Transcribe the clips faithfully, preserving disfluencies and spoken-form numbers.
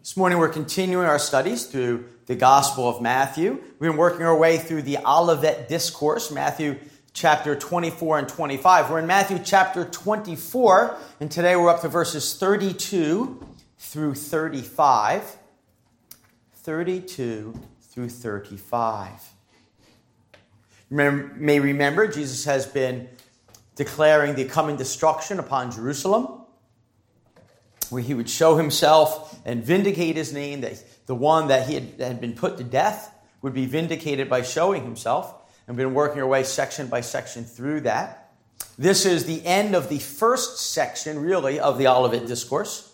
This morning we're continuing our studies through the Gospel of Matthew. We've been working our way through the Olivet Discourse, Matthew chapter twenty-four and twenty-five. We're in Matthew chapter twenty-four, and today we're up to verses thirty-two through thirty-five. thirty-two through thirty-five. You may remember Jesus has been declaring the coming destruction upon Jerusalem, where he would show himself and vindicate his name, that the one that he had, that had been put to death would be vindicated by showing himself. And we've been working our way section by section through that. This is the end of the first section, really, of the Olivet Discourse.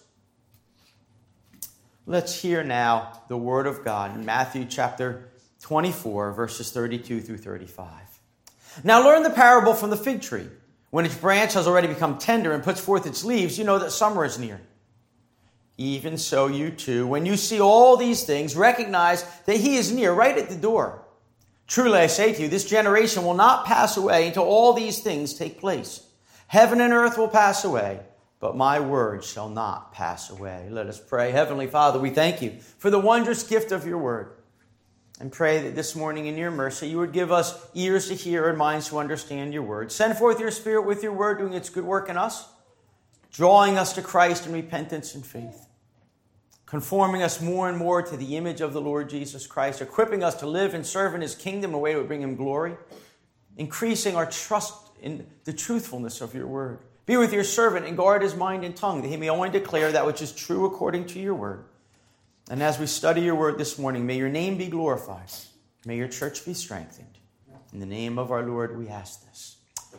Let's hear now the Word of God in Matthew chapter twenty-four, verses thirty-two through thirty-five. Now learn the parable from the fig tree. When its branch has already become tender and puts forth its leaves, you know that summer is near. Even so you too, when you see all these things, recognize that he is near, right at the door. Truly I say to you, this generation will not pass away until all these things take place. Heaven and earth will pass away, but my word shall not pass away. Let us pray. Heavenly Father, we thank you for the wondrous gift of your word. And pray that this morning in your mercy, you would give us ears to hear and minds to understand your word. Send forth your Spirit with your word, doing its good work in us, drawing us to Christ in repentance and faith, conforming us more and more to the image of the Lord Jesus Christ, equipping us to live and serve in his kingdom in a way that would bring him glory, increasing our trust in the truthfulness of your word. Be with your servant and guard his mind and tongue, that he may only declare that which is true according to your word. And as we study your word this morning, may your name be glorified. May your church be strengthened. In the name of our Lord, we ask this.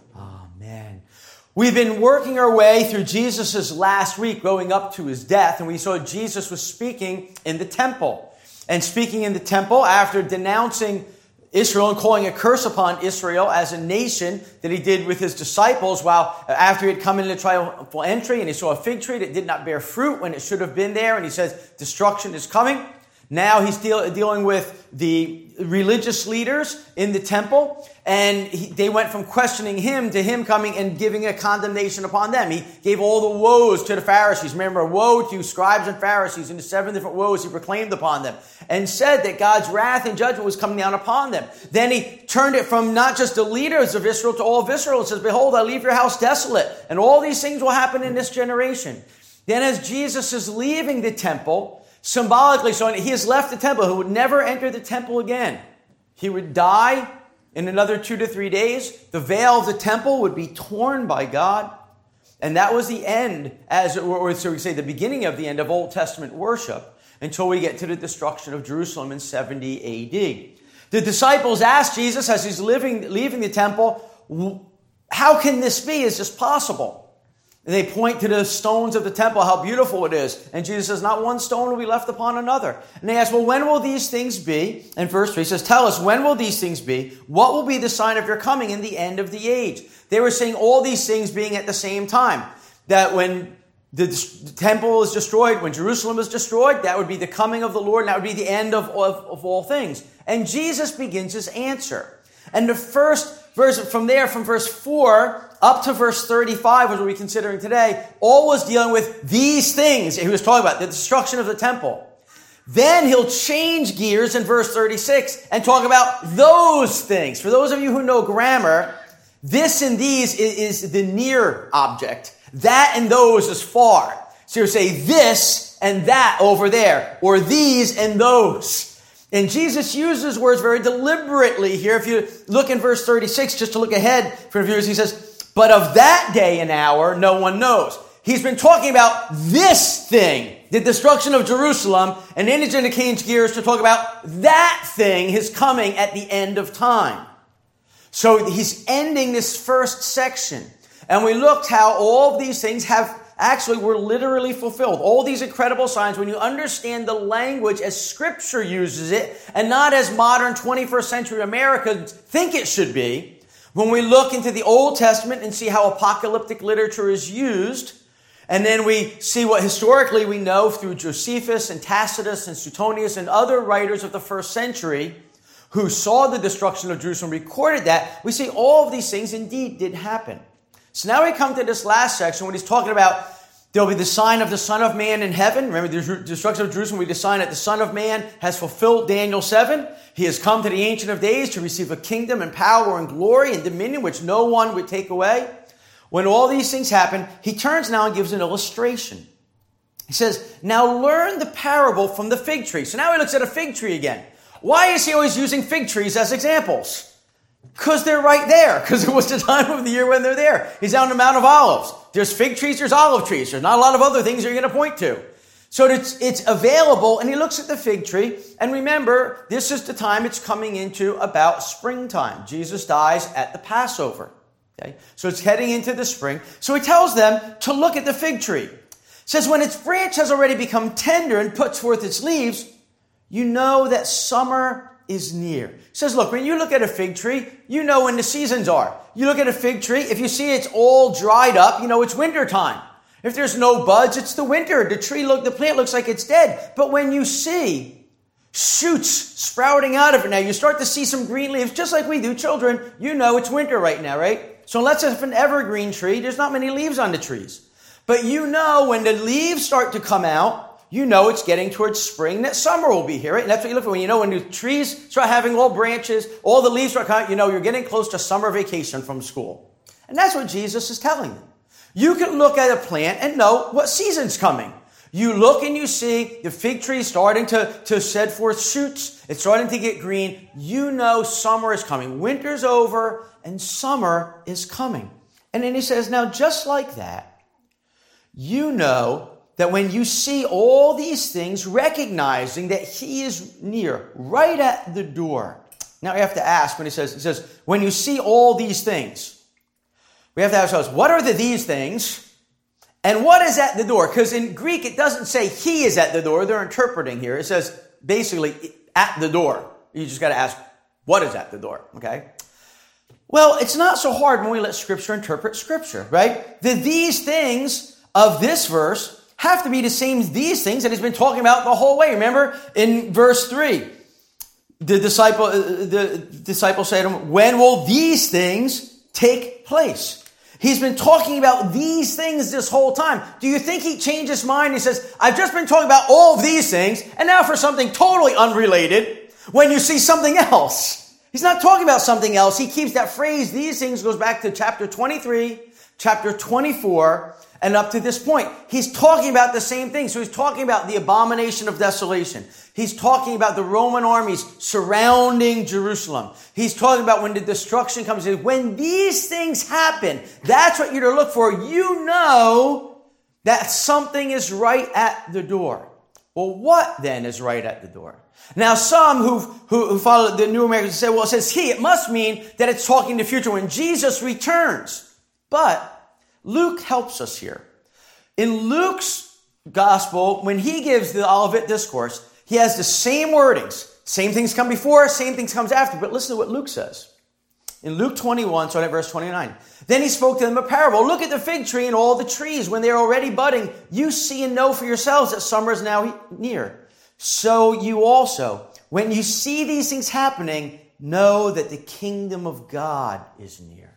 Amen. We've been working our way through Jesus' last week, going up to his death, and we saw Jesus was speaking in the temple. And speaking in the temple after denouncing Israel and calling a curse upon Israel as a nation that he did with his disciples, while after he had come into triumphal entry and he saw a fig tree that did not bear fruit when it should have been there, and he says destruction is coming. Now he's deal, dealing with the religious leaders in the temple, and he, they went from questioning him to him coming and giving a condemnation upon them. He gave all the woes to the Pharisees. Remember, woe to you, scribes and Pharisees, and the seven different woes he proclaimed upon them, and said that God's wrath and judgment was coming down upon them. Then he turned it from not just the leaders of Israel to all of Israel and says, behold, I leave your house desolate, and all these things will happen in this generation. Then as Jesus is leaving the temple, symbolically showing that he has left the temple, he would never enter the temple again. He would die in another two to three days. The veil of the temple would be torn by God. And that was the end, as or so we say, the beginning of the end of Old Testament worship, until we get to the destruction of Jerusalem in seventy A D. The disciples asked Jesus as he's living, leaving the temple, how can this be? Is this possible? And they point to the stones of the temple, how beautiful it is. And Jesus says, not one stone will be left upon another. And they ask, well, when will these things be? And verse three says, tell us, when will these things be? What will be the sign of your coming in the end of the age? They were saying all these things being at the same time. That when the temple is destroyed, when Jerusalem is destroyed, that would be the coming of the Lord, and that would be the end of, of, of all things. And Jesus begins his answer. And the first verse, from there, from verse four up to verse thirty-five, which we'll be considering today, all was dealing with these things he was talking about, the destruction of the temple. Then he'll change gears in verse thirty-six and talk about those things. For those of you who know grammar, this and these is, is the near object. That and those is far. So you say this and that over there, or these and those. And Jesus uses words very deliberately here. If you look in verse thirty-six, just to look ahead for viewers, he says, but of that day and hour, no one knows. He's been talking about this thing, the destruction of Jerusalem, and then he's going to change gears to talk about that thing, his coming at the end of time. So he's ending this first section. And we looked how all of these things have actually were literally fulfilled. All these incredible signs, when you understand the language as Scripture uses it, and not as modern twenty-first century Americans think it should be, when we look into the Old Testament and see how apocalyptic literature is used, and then we see what historically we know through Josephus and Tacitus and Suetonius and other writers of the first century who saw the destruction of Jerusalem, recorded that, we see all of these things indeed did happen. So now we come to this last section when he's talking about There'll be the sign of the Son of Man in heaven. Remember the destruction of Jerusalem, we the sign that the Son of Man has fulfilled Daniel seven. He has come to the Ancient of Days to receive a kingdom and power and glory and dominion which no one would take away. When all these things happen, he turns now and gives an illustration. He says, now learn the parable from the fig tree. So now he looks at a fig tree again. Why is he always using fig trees as examples? Because they're right there. Because it was the time of the year when they're there. He's on the Mount of Olives. There's fig trees, there's olive trees. There's not a lot of other things you're going to point to. So it's, it's available, and he looks at the fig tree. And remember, this is the time it's coming into about springtime. Jesus dies at the Passover. Okay? So it's heading into the spring. So he tells them to look at the fig tree. It says, when its branch has already become tender and puts forth its leaves, you know that summer is near. He says, look, when you look at a fig tree, you know when the seasons are. You look at a fig tree, if you see it's all dried up, you know it's winter time. If there's no buds, it's the winter. The tree look, the plant looks like it's dead. But when you see shoots sprouting out of it now, you start to see some green leaves, just like we do, children, you know it's winter right now, right? So unless it's an evergreen tree, there's not many leaves on the trees. But you know when the leaves start to come out, you know it's getting towards spring, that summer will be here, right? And that's what you look for. When you know when the trees start having all branches, all the leaves start coming out, you know you're getting close to summer vacation from school. And that's what Jesus is telling them. You can look at a plant and know what season's coming. You look and you see the fig tree starting to, to shed forth shoots. It's starting to get green. You know summer is coming. Winter's over and summer is coming. And then he says, now just like that, you know that when you see all these things, recognizing that he is near, right at the door. Now we have to ask when he says, he says, when you see all these things, we have to ask ourselves, what are the these things? And what is at the door? Because in Greek, it doesn't say he is at the door. They're interpreting here. It says basically at the door. You just got to ask, what is at the door? Okay. Well, it's not so hard when we let Scripture interpret Scripture, right? The these things of this verse have to be the same these things that he's been talking about the whole way. Remember in verse three, the disciple, the disciples say to him, when will these things take place? He's been talking about these things this whole time. Do you think he changed his mind? He says, I've just been talking about all of these things, and now for something totally unrelated, when you see something else. He's not talking about something else. He keeps that phrase, these things, goes back to chapter twenty-three, chapter twenty-four, and up to this point, he's talking about the same thing. So he's talking about the abomination of desolation. He's talking about the Roman armies surrounding Jerusalem. He's talking about when the destruction comes. When these things happen, that's what you're to look for. You know that something is right at the door. Well, what then is right at the door? Now, some who who, who follow the New Americans say, well, it says he. It must mean that it's talking the future when Jesus returns. But Luke helps us here. In Luke's gospel, when he gives the Olivet Discourse, he has the same wordings. Same things come before, same things comes after. But listen to what Luke says. In Luke twenty-one, starting at verse twenty-nine. Then he spoke to them a parable. Look at the fig tree and all the trees. When they're already budding, you see and know for yourselves that summer is now near. So you also, when you see these things happening, know that the kingdom of God is near.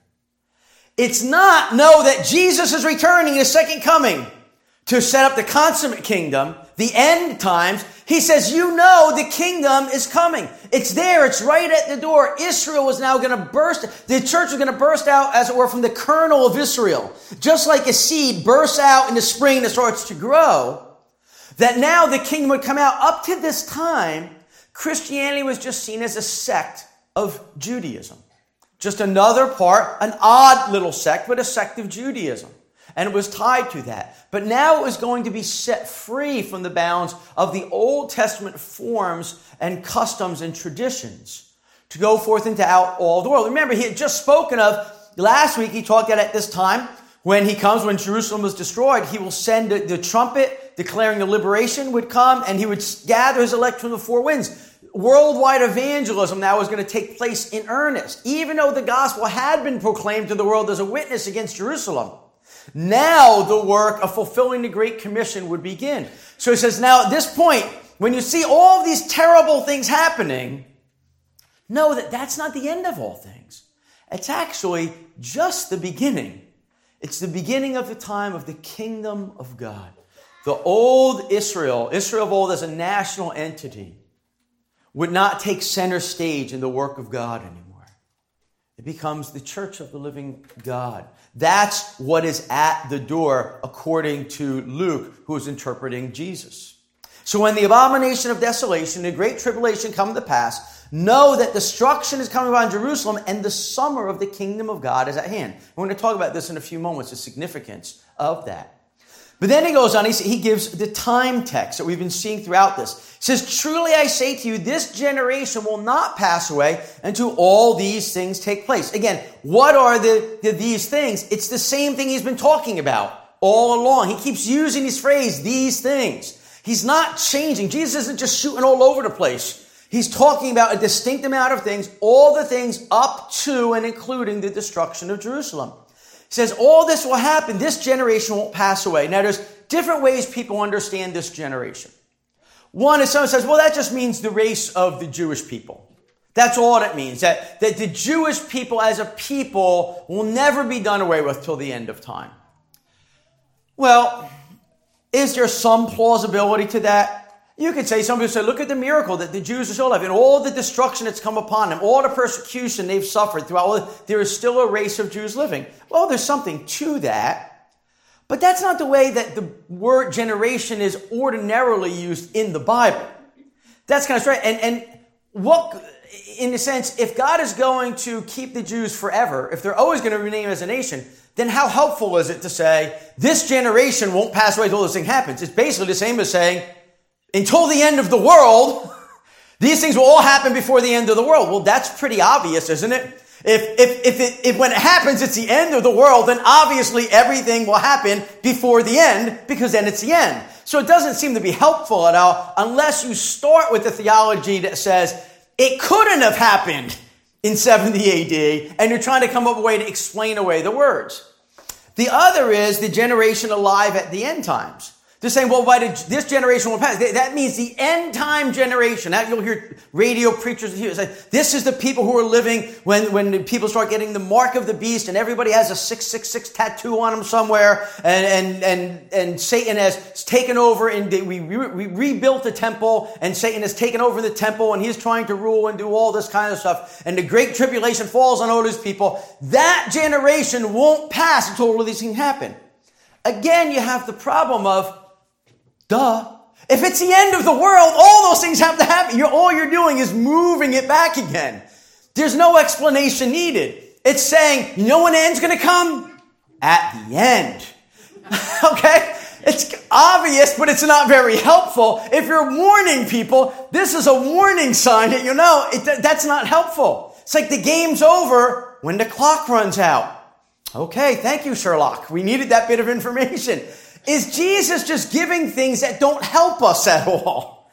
It's not know that Jesus is returning, his second coming, to set up the consummate kingdom, the end times. He says, you know the kingdom is coming. It's there. It's right at the door. Israel is now going to burst. The church is going to burst out, as it were, from the kernel of Israel. Just like a seed bursts out in the spring and it starts to grow, that now the kingdom would come out. Up to this time, Christianity was just seen as a sect of Judaism. Just another part, an odd little sect, but a sect of Judaism. And it was tied to that. But now it was going to be set free from the bounds of the Old Testament forms and customs and traditions to go forth into out all the world. Remember, he had just spoken of, last week he talked about at this time, when he comes, when Jerusalem was destroyed, he will send the, the trumpet declaring the liberation would come, and he would gather his elect from the four winds. Worldwide evangelism now is going to take place in earnest. Even though the gospel had been proclaimed to the world as a witness against Jerusalem, now the work of fulfilling the Great Commission would begin. So he says, now at this point, when you see all these terrible things happening, know that that's not the end of all things. It's actually just the beginning. It's the beginning of the time of the kingdom of God. The old Israel, Israel of old as a national entity, would not take center stage in the work of God anymore. It becomes the church of the living God. That's what is at the door, according to Luke, who is interpreting Jesus. So when the abomination of desolation, the great tribulation come to pass, know that destruction is coming upon Jerusalem and the summer of the kingdom of God is at hand. We're going to talk about this in a few moments, the significance of that. But then he goes on, he, he gives the time text that we've been seeing throughout this. He says, truly I say to you, this generation will not pass away until all these things take place. Again, what are the, the these things? It's the same thing he's been talking about all along. He keeps using this phrase, these things. He's not changing. Jesus isn't just shooting all over the place. He's talking about a distinct amount of things, all the things up to and including the destruction of Jerusalem. He says, all this will happen. This generation won't pass away. Now, there's different ways people understand this generation. One is someone says, well, that just means the race of the Jewish people. That's all it means. That, that the Jewish people as a people will never be done away with till the end of time. Well, is there some plausibility to that? You could say, some people say, look at the miracle that the Jews are still alive, and all the destruction that's come upon them, all the persecution they've suffered throughout, all, there is still a race of Jews living. Well, there's something to that, but that's not the way that the word generation is ordinarily used in the Bible. That's kind of strange. And, and what, in a sense, if God is going to keep the Jews forever, if they're always going to remain as a nation, then how helpful is it to say, this generation won't pass away until this thing happens? It's basically the same as saying, until the end of the world, these things will all happen before the end of the world. Well, that's pretty obvious, isn't it? If, if, if, it, if when it happens, it's the end of the world, then obviously everything will happen before the end, because then it's the end. So it doesn't seem to be helpful at all, unless you start with the theology that says it couldn't have happened in seventy A D, and you're trying to come up with a way to explain away the words. The other is the generation alive at the end times. They're saying, well, why did this generation will pass? That means the end time generation. That you'll hear radio preachers here say, this is the people who are living when, when people start getting the mark of the beast and everybody has a six six six tattoo on them somewhere, and, and, and, and Satan has taken over, and we, we, we rebuilt the temple, and Satan has taken over the temple, and he's trying to rule and do all this kind of stuff, and the great tribulation falls on all these people. That generation won't pass until all of these things happen. Again, you have the problem of, duh. If it's the end of the world, all those things have to happen. You're, all you're doing is moving it back again. There's no explanation needed. It's saying, you know when the end's going to come? At the end. Okay? It's obvious, but it's not very helpful. If you're warning people, this is a warning sign that you know it, that's not helpful. It's like the game's over when the clock runs out. Okay, thank you, Sherlock. We needed that bit of information. Is Jesus just giving things that don't help us at all?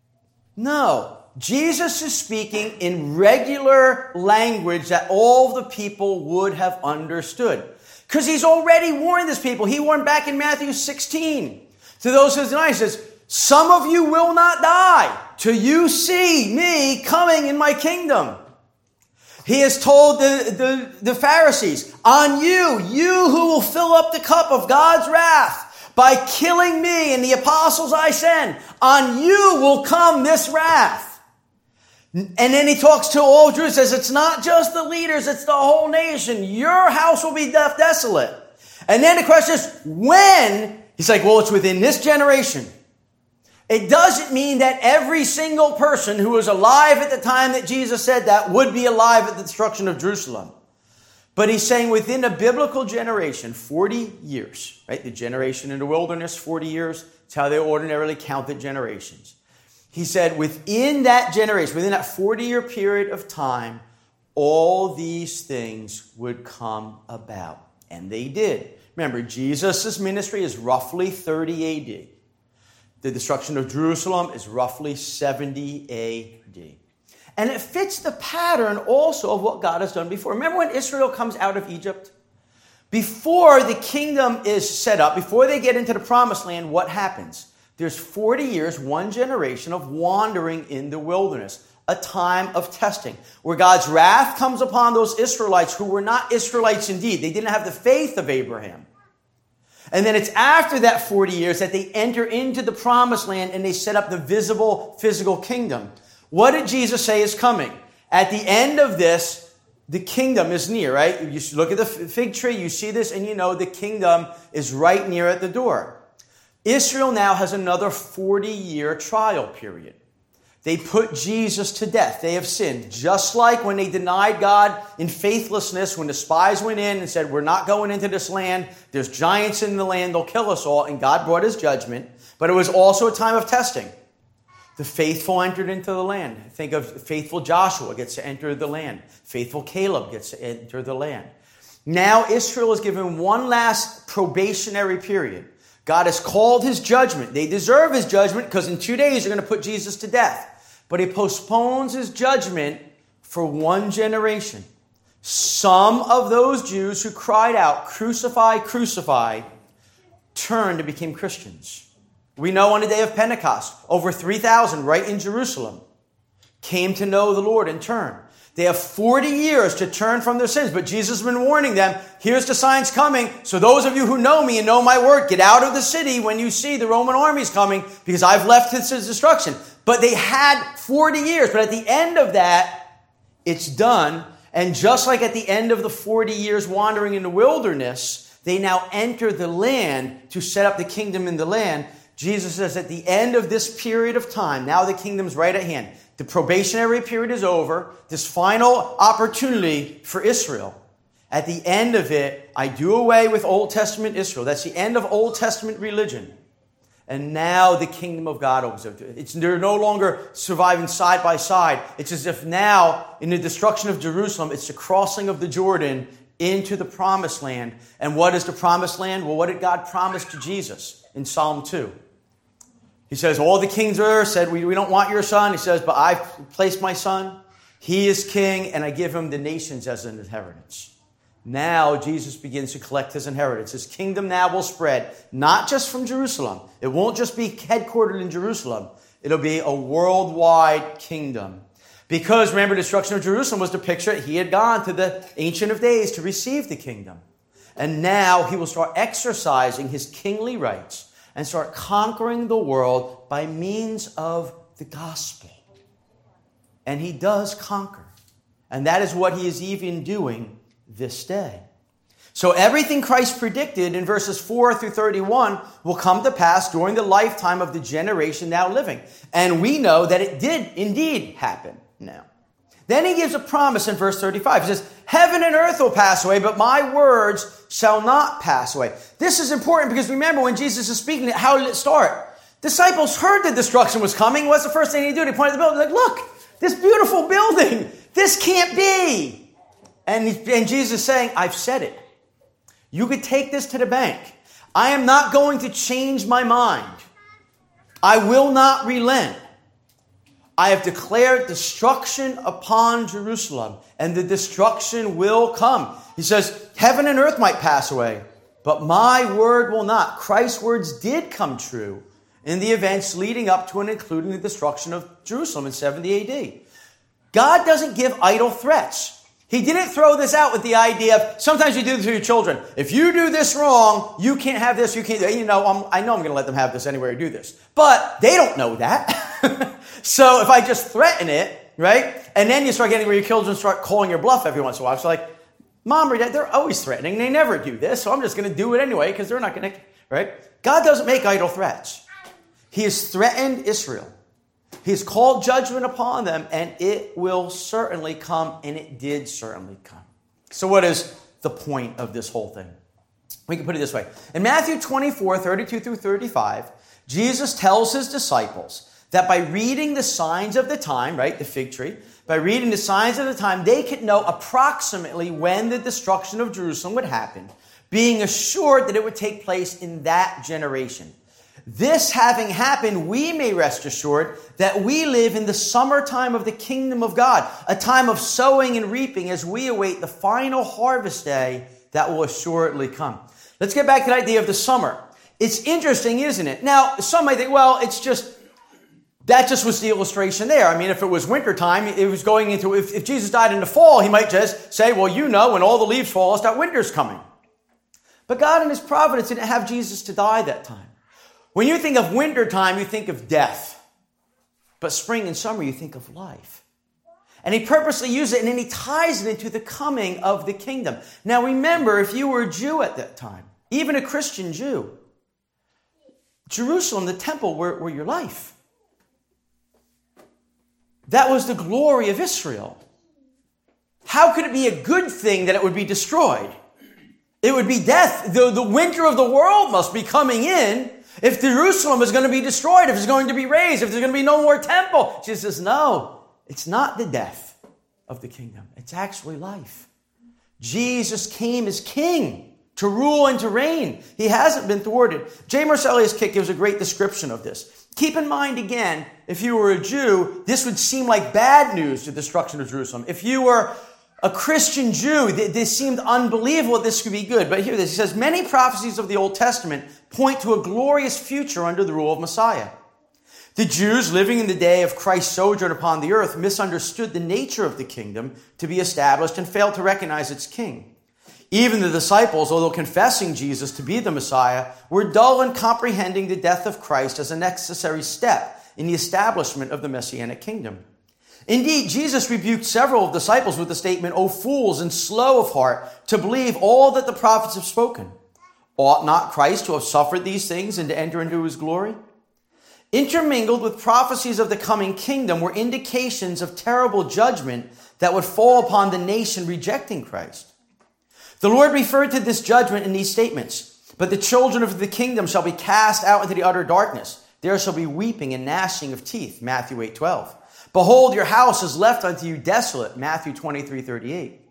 No. Jesus is speaking in regular language that all the people would have understood. Because he's already warned these people. He warned back in Matthew sixteen to those who deny. He says, some of you will not die till you see me coming in my kingdom. He has told the, the, the Pharisees, on you, you who will fill up the cup of God's wrath, by killing me and the apostles I send, on you will come this wrath. And then he talks to all Jews, says it's not just the leaders, it's the whole nation. Your house will be left desolate. And then the question is, when? He's like, well, it's within this generation. It doesn't mean that every single person who was alive at the time that Jesus said that would be alive at the destruction of Jerusalem. But he's saying within a biblical generation, forty years, right? The generation in the wilderness, forty years. It's how they ordinarily counted generations. He said within that generation, within that forty-year period of time, all these things would come about. And they did. Remember, Jesus' ministry is roughly thirty A D. The destruction of Jerusalem is roughly seventy A D. And it fits the pattern also of what God has done before. Remember when Israel comes out of Egypt? Before the kingdom is set up, before they get into the promised land, what happens? There's forty years, one generation of wandering in the wilderness. a time of testing, where God's wrath comes upon those Israelites who were not Israelites indeed. They didn't have the faith of Abraham. And then it's after that forty years that they enter into the promised land and they set up the visible physical kingdom. What did Jesus say is coming? At the end of this, the kingdom is near, right? You look at the fig tree, you see this, and you know the kingdom is right near at the door. Israel now has another forty-year trial period. They put Jesus to death. They have sinned. Just like when they denied God in faithlessness, when the spies went in and said, we're not going into this land. There's giants in the land. They'll kill us all. And God brought his judgment. But it was also a time of testing. The faithful entered into the land. Think of faithful Joshua gets to enter the land. Faithful Caleb gets to enter the land. Now Israel is given one last probationary period. God has called his judgment. They deserve his judgment because in two days they're going to put Jesus to death. But he postpones his judgment for one generation. Some of those Jews who cried out, crucify, crucify, turned and became Christians. We know on the day of Pentecost, over three thousand right in Jerusalem came to know the Lord and turned. They have forty years to turn from their sins, but Jesus has been warning them, here's the signs coming. So those of you who know me and know my word, get out of the city when you see the Roman armies coming, because I've left this destruction. But they had forty years, but at the end of that, it's done. And just like at the end of the forty years wandering in the wilderness, they now enter the land to set up the kingdom in the land. Jesus says at the end of this period of time, now the kingdom's right at hand. The probationary period is over. This final opportunity for Israel. At the end of it, I do away with Old Testament Israel. That's the end of Old Testament religion. And now the kingdom of God opens up. It's, they're no longer surviving side by side. It's as if now, in the destruction of Jerusalem, it's the crossing of the Jordan into the promised land. And what is the promised land? Well, what did God promise to Jesus in Psalm two? He says, all the kings of earth said, we, we don't want your son. He says, but I've placed my son. He is king, and I give him the nations as an inheritance. Now Jesus begins to collect his inheritance. His kingdom now will spread, not just from Jerusalem. It won't just be headquartered in Jerusalem. It'll be a worldwide kingdom. Because, remember, the destruction of Jerusalem was the picture that he had gone to the Ancient of Days to receive the kingdom. And now he will start exercising his kingly rights and start conquering the world by means of the gospel. And he does conquer. And that is what he is even doing this day. So everything Christ predicted in verses four through thirty-one will come to pass during the lifetime of the generation now living. And we know that it did indeed happen now. Then he gives a promise in verse thirty-five. He says, heaven and earth will pass away, but my words shall not pass away. This is important because remember when Jesus is speaking, how did it start? Disciples heard the destruction was coming. What's the first thing they do? They point at the building like, look, this beautiful building. This can't be. And, and Jesus is saying, I've said it. You could take this to the bank. I am not going to change my mind. I will not relent. I have declared destruction upon Jerusalem, and the destruction will come. He says, heaven and earth might pass away, but my word will not. Christ's words did come true in the events leading up to and including the destruction of Jerusalem in seventy A D. God doesn't give idle threats. He didn't throw this out with the idea of, sometimes you do this to your children. If you do this wrong, you can't have this, you can't, you know, I'm, I know I'm going to let them have this anywhere I do this. But they don't know that. So if I just threaten it, right? And then you start getting where your children start calling your bluff every once in a while. It's like, Mom or Dad, they're always threatening. They never do this. So I'm just going to do it anyway because they're not going to, right? God doesn't make idle threats. He has threatened Israel. He's called judgment upon them, and it will certainly come, and it did certainly come. So what is the point of this whole thing? We can put it this way. In Matthew twenty-four, thirty-two through thirty-five, Jesus tells his disciples that by reading the signs of the time, right, the fig tree, by reading the signs of the time, they could know approximately when the destruction of Jerusalem would happen, being assured that it would take place in that generation. This having happened, we may rest assured that we live in the summertime of the kingdom of God, a time of sowing and reaping as we await the final harvest day that will assuredly come. Let's get back to the idea of the summer. It's interesting, isn't it? Now, some might think, well, it's just that just was the illustration there. I mean, if it was wintertime, it was going into, if, if Jesus died in the fall, he might just say, well, you know, when all the leaves fall, it's that winter's coming. But God in his providence didn't have Jesus to die that time. When you think of wintertime, you think of death. But spring and summer, you think of life. And he purposely used it, and then he ties it into the coming of the kingdom. Now remember, if you were a Jew at that time, even a Christian Jew, Jerusalem, the temple, were, were your life. That was the glory of Israel. How could it be a good thing that it would be destroyed? It would be death. The, the winter of the world must be coming in if Jerusalem is going to be destroyed, if it's going to be razed, if there's going to be no more temple. Jesus says, no, it's not the death of the kingdom. It's actually life. Jesus came as king to rule and to reign. He hasn't been thwarted. J. Marsalius Kick gives a great description of this. Keep in mind, again, if you were a Jew, this would seem like bad news, the destruction of Jerusalem. If you were a Christian Jew, this seemed unbelievable that this could be good. But hear this. He says, many prophecies of the Old Testament point to a glorious future under the rule of Messiah. The Jews living in the day of Christ's sojourn upon the earth misunderstood the nature of the kingdom to be established and failed to recognize its king. Even the disciples, although confessing Jesus to be the Messiah, were dull in comprehending the death of Christ as a necessary step in the establishment of the Messianic kingdom. Indeed, Jesus rebuked several disciples with the statement, O fools and slow of heart, to believe all that the prophets have spoken. Ought not Christ to have suffered these things and to enter into his glory? Intermingled with prophecies of the coming kingdom were indications of terrible judgment that would fall upon the nation rejecting Christ. The Lord referred to this judgment in these statements. But the children of the kingdom shall be cast out into the utter darkness. There shall be weeping and gnashing of teeth. Matthew eight twelve. Behold, your house is left unto you desolate. Matthew twenty-three thirty-eight.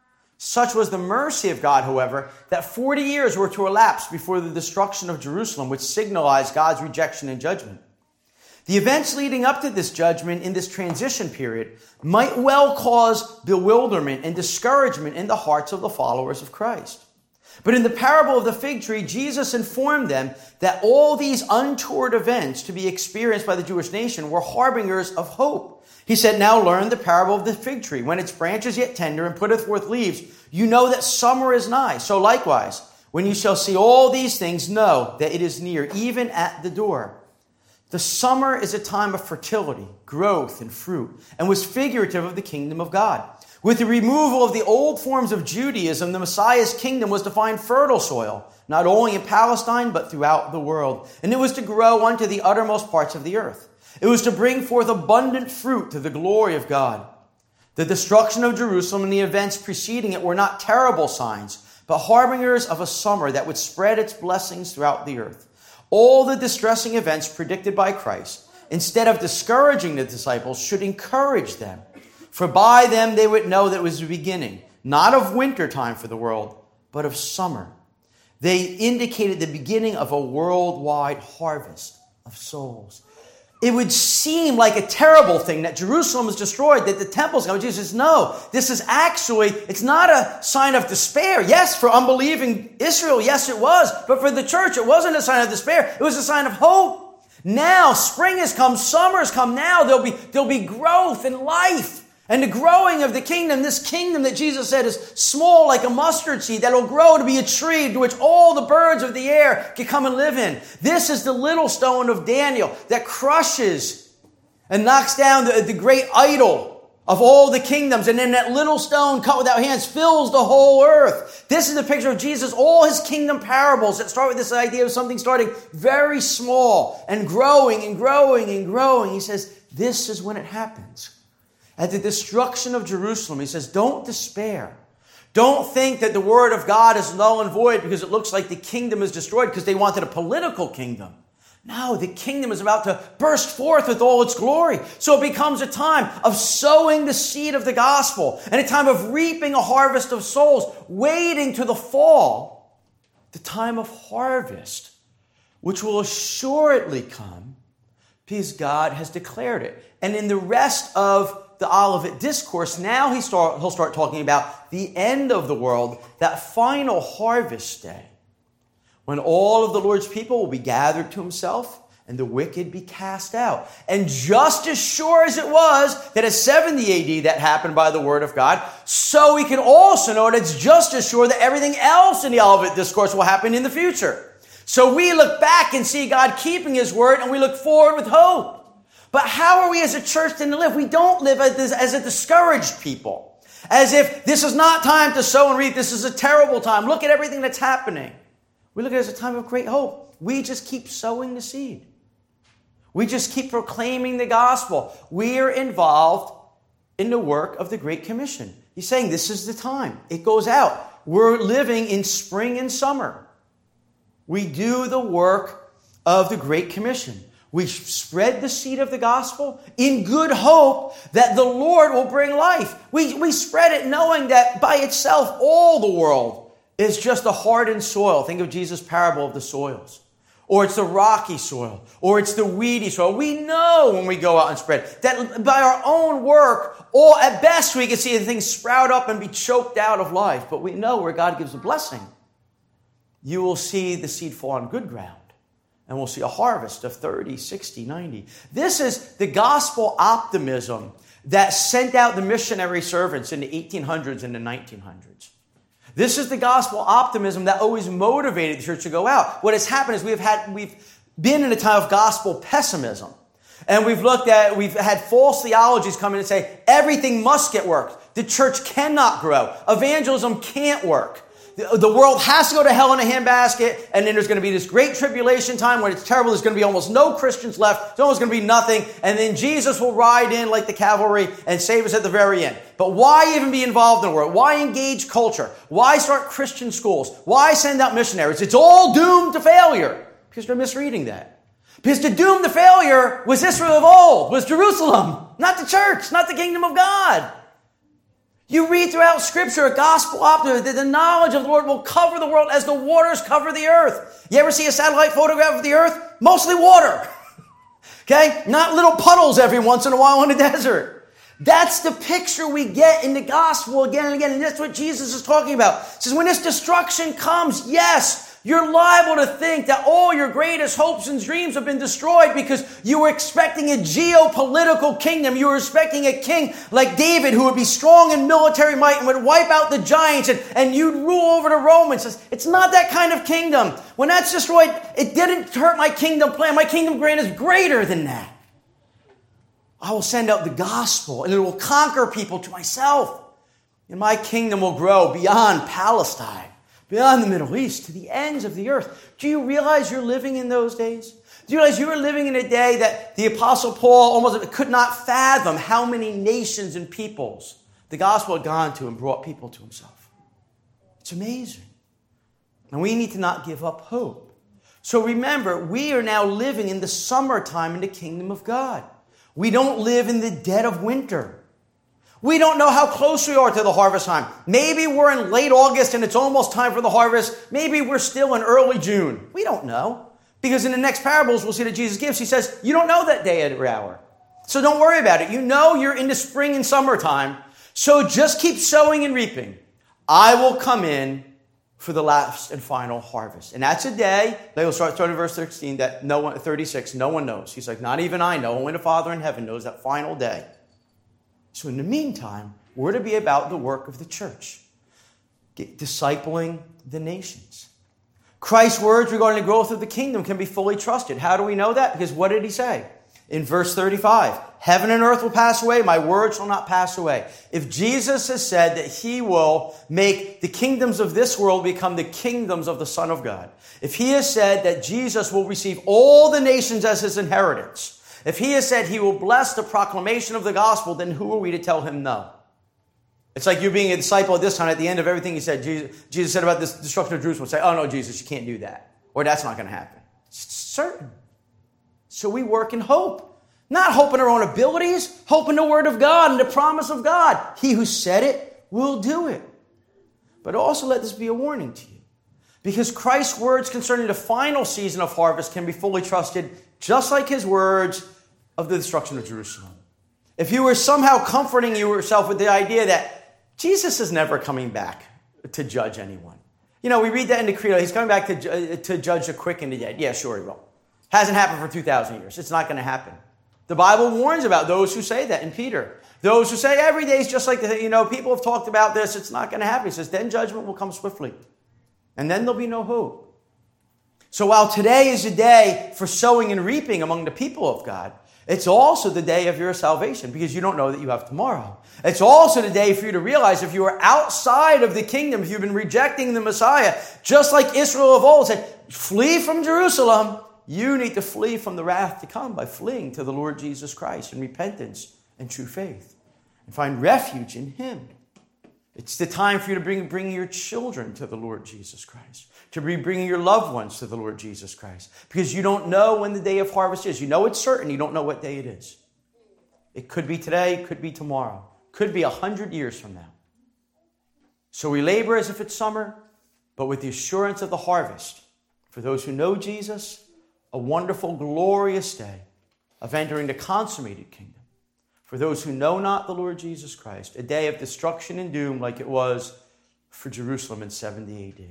Such was the mercy of God, however, that forty years were to elapse before the destruction of Jerusalem, which signalized God's rejection and judgment. The events leading up to this judgment in this transition period might well cause bewilderment and discouragement in the hearts of the followers of Christ. But in the parable of the fig tree, Jesus informed them that all these untoward events to be experienced by the Jewish nation were harbingers of hope. He said, now learn the parable of the fig tree. When its branch is yet tender and putteth forth leaves, you know that summer is nigh. So likewise, when you shall see all these things, know that it is near, even at the door. The summer is a time of fertility, growth, and fruit, and was figurative of the kingdom of God. With the removal of the old forms of Judaism, the Messiah's kingdom was to find fertile soil, not only in Palestine, but throughout the world. And it was to grow unto the uttermost parts of the earth. It was to bring forth abundant fruit to the glory of God. The destruction of Jerusalem and the events preceding it were not terrible signs, but harbingers of a summer that would spread its blessings throughout the earth. All the distressing events predicted by Christ, instead of discouraging the disciples, should encourage them. For by them they would know that it was the beginning, not of winter time for the world, but of summer. They indicated the beginning of a worldwide harvest of souls. It would seem like a terrible thing that Jerusalem is destroyed, that the temple's going. Jesus says, no, this is actually, it's not a sign of despair. Yes, for unbelieving Israel, yes, it was. But for the church, it wasn't a sign of despair. It was a sign of hope. Now, spring has come, summer has come. Now there'll be, there'll be growth and life. And the growing of the kingdom, this kingdom that Jesus said is small like a mustard seed that will grow to be a tree to which all the birds of the air can come and live in. This is the little stone of Daniel that crushes and knocks down the, the great idol of all the kingdoms. And then that little stone cut without hands fills the whole earth. This is the picture of Jesus. All his kingdom parables that start with this idea of something starting very small and growing and growing and growing. He says, this is when it happens. At the destruction of Jerusalem, he says, don't despair. Don't think that the word of God is null and void because it looks like the kingdom is destroyed because they wanted a political kingdom. No, the kingdom is about to burst forth with all its glory. So it becomes a time of sowing the seed of the gospel and a time of reaping a harvest of souls, waiting to the fall, the time of harvest, which will assuredly come because God has declared it. And in the rest of the Olivet Discourse, now he start, he'll start talking about the end of the world, that final harvest day, when all of the Lord's people will be gathered to himself, and the wicked be cast out. And just as sure as it was that in seventy A D that happened by the word of God, so we can also know that it's just as sure that everything else in the Olivet Discourse will happen in the future. So we look back and see God keeping his word, and we look forward with hope. But how are we as a church to live? We don't live as, as a discouraged people, as if this is not time to sow and reap. This is a terrible time. Look at everything that's happening. We look at it as a time of great hope. We just keep sowing the seed. We just keep proclaiming the gospel. We are involved in the work of the Great Commission. He's saying this is the time. It goes out. We're living in spring and summer. We do the work of the Great Commission. We spread the seed of the gospel in good hope that the Lord will bring life. We, we spread it knowing that by itself all the world is just a hardened soil. Think of Jesus' parable of the soils. Or it's the rocky soil. Or it's the weedy soil. We know when we go out and spread that by our own work, or at best we can see the things sprout up and be choked out of life. But we know where God gives a blessing, you will see the seed fall on good ground. And we'll see a harvest of thirty, sixty, ninety. This is the gospel optimism that sent out the missionary servants in the eighteen hundreds and the nineteen hundreds. This is the gospel optimism that always motivated the church to go out. What has happened is we've had, we've been in a time of gospel pessimism. And we've looked at, we've had false theologies come in and say, everything must get worked. The church cannot grow. Evangelism can't work. The world has to go to hell in a handbasket, and then there's going to be this great tribulation time when it's terrible. There's going to be almost no Christians left. There's almost going to be nothing. And then Jesus will ride in like the cavalry and save us at the very end. But why even be involved in the world? Why engage culture? Why start Christian schools? Why send out missionaries? It's all doomed to failure. Because they're misreading that. Because the doom to failure was Israel of old, was Jerusalem, not the church, not the kingdom of God. You read throughout Scripture a gospel optimism that the knowledge of the Lord will cover the world as the waters cover the earth. You ever see a satellite photograph of the earth? Mostly water. Okay? Not little puddles every once in a while in the desert. That's the picture we get in the gospel again and again. And that's what Jesus is talking about. He says, when this destruction comes, yes, you're liable to think that all your greatest hopes and dreams have been destroyed because you were expecting a geopolitical kingdom. You were expecting a king like David who would be strong in military might and would wipe out the giants and, and you'd rule over the Romans. It's not that kind of kingdom. When that's destroyed, it didn't hurt my kingdom plan. My kingdom plan is greater than that. I will send out the gospel and it will conquer people to myself. And my kingdom will grow beyond Palestine, beyond the Middle East, to the ends of the earth. Do you realize you're living in those days? Do you realize you were living in a day that the Apostle Paul almost could not fathom how many nations and peoples the gospel had gone to and brought people to himself? It's amazing. And we need to not give up hope. So remember, we are now living in the summertime in the kingdom of God. We don't live in the dead of winter. We don't know how close we are to the harvest time. Maybe we're in late August and it's almost time for the harvest. Maybe we're still in early June. We don't know. Because in the next parables we'll see that Jesus gives, he says, you don't know that day or hour. So don't worry about it. You know you're into spring and summertime. So just keep sowing and reaping. I will come in for the last and final harvest. And that's a day, they will start starting verse thirteen, that no one, thirty-six, no one knows. He's like, not even I know. Only the Father in heaven knows that final day. So in the meantime, we're to be about the work of the church, get, discipling the nations. Christ's words regarding the growth of the kingdom can be fully trusted. How do we know that? Because what did he say? In verse thirty-five, heaven and earth will pass away, my word shall not pass away. If Jesus has said that he will make the kingdoms of this world become the kingdoms of the Son of God, if he has said that Jesus will receive all the nations as his inheritance, if he has said he will bless the proclamation of the gospel, then who are we to tell him no? It's like you being a disciple at this time, at the end of everything he said, Jesus, Jesus said about this destruction of Jerusalem, say, oh no, Jesus, you can't do that. Or that's not going to happen. It's certain. So we work in hope. Not hope in our own abilities, hope in the word of God and the promise of God. He who said it will do it. But also let this be a warning to you. Because Christ's words concerning the final season of harvest can be fully trusted, just like his words of the destruction of Jerusalem. If you were somehow comforting yourself with the idea that Jesus is never coming back to judge anyone. You know, we read that in the Credo. He's coming back to, to judge the quick and the dead. Yeah, sure he will. Hasn't happened for two thousand years. It's not going to happen. The Bible warns about those who say that in Peter. Those who say every day is just like, the, you know, people have talked about this. It's not going to happen. He says, then judgment will come swiftly. And then there'll be no hope. So while today is a day for sowing and reaping among the people of God, it's also the day of your salvation because you don't know that you have tomorrow. It's also the day for you to realize if you are outside of the kingdom, if you've been rejecting the Messiah, just like Israel of old said, flee from Jerusalem, you need to flee from the wrath to come by fleeing to the Lord Jesus Christ in repentance and true faith and find refuge in Him. It's the time for you to bring, bring your children to the Lord Jesus Christ, to be bringing your loved ones to the Lord Jesus Christ, because you don't know when the day of harvest is. You know it's certain. You don't know what day it is. It could be today, it could be tomorrow, could be a hundred years from now. So we labor as if it's summer, but with the assurance of the harvest. For those who know Jesus, a wonderful, glorious day of entering the consummated kingdom. For those who know not the Lord Jesus Christ, a day of destruction and doom like it was for Jerusalem in seventy A D.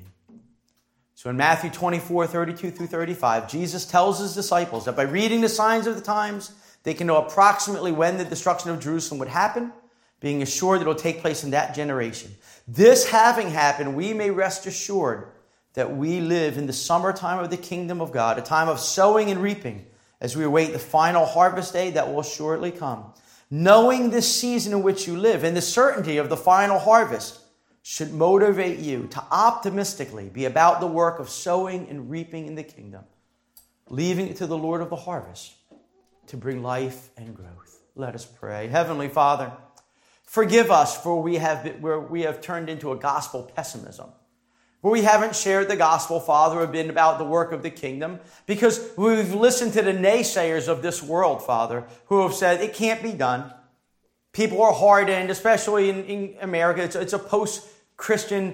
So in Matthew twenty-four, thirty-two through thirty-five, Jesus tells his disciples that by reading the signs of the times, they can know approximately when the destruction of Jerusalem would happen, being assured that it will take place in that generation. This having happened, we may rest assured that we live in the summertime of the kingdom of God, a time of sowing and reaping, as we await the final harvest day that will shortly come. Knowing this season in which you live and the certainty of the final harvest should motivate you to optimistically be about the work of sowing and reaping in the kingdom, leaving it to the Lord of the harvest to bring life and growth. Let us pray. Heavenly Father, forgive us for we have been, where we have turned into a gospel pessimism, where we haven't shared the gospel, Father, or been about the work of the kingdom, because we've listened to the naysayers of this world, Father, who have said it can't be done. People are hardened, especially in, in America. It's, it's a post-Christian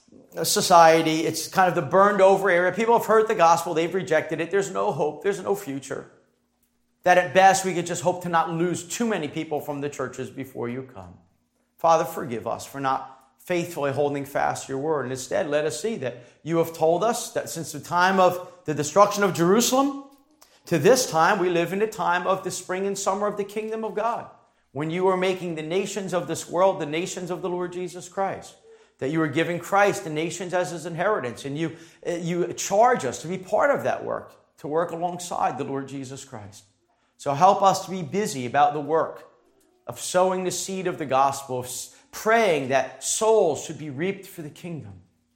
society. It's kind of the burned over area. People have heard the gospel. They've rejected it. There's no hope. There's no future. That at best we could just hope to not lose too many people from the churches before you come. Father, forgive us for not faithfully holding fast your word. And instead, let us see that you have told us that since the time of the destruction of Jerusalem to this time, we live in the time of the spring and summer of the kingdom of God, when you are making the nations of this world the nations of the Lord Jesus Christ, that you are giving Christ the nations as his inheritance, and you, you charge us to be part of that work, to work alongside the Lord Jesus Christ. So help us to be busy about the work of sowing the seed of the gospel, of praying that souls should be reaped for the kingdom.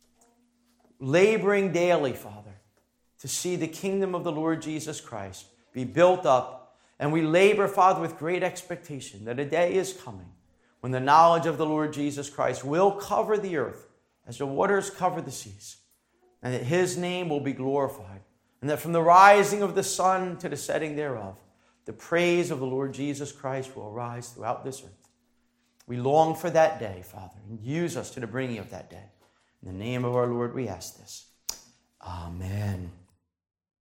Laboring daily, Father, to see the kingdom of the Lord Jesus Christ be built up. And we labor, Father, with great expectation that a day is coming when the knowledge of the Lord Jesus Christ will cover the earth as the waters cover the seas, and that his name will be glorified, and that from the rising of the sun to the setting thereof, the praise of the Lord Jesus Christ will arise throughout this earth. We long for that day, Father, and use us to the bringing of that day. In the name of our Lord, we ask this. Amen.